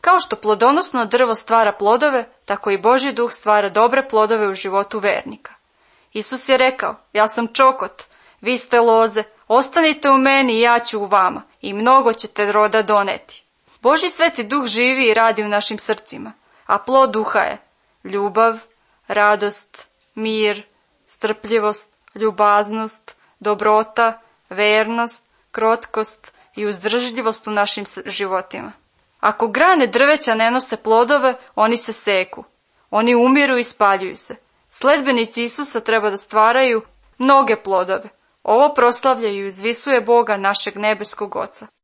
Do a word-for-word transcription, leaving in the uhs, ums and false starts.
Kao što plodonosno drvo stvara plodove, tako i Božji duh stvara dobre plodove u životu vernika. Isus je rekao, ja sam čokot, vi ste loze, ostanite u meni i ja ću u vama i mnogo ćete roda doneti. Božji sveti duh živi i radi u našim srcima, a plod duha je ljubav, radost, mir, strpljivost, ljubaznost, dobrota, vernost, krotkost i uzdržljivost u našim životima. Ako grane drveća ne nose plodove, oni se seku. Oni umiru i spaljuju se. Sledbenici Isusa treba da stvaraju mnoge plodove. Ovo proslavlja i uzvisuje Boga, našeg nebeskog Oca.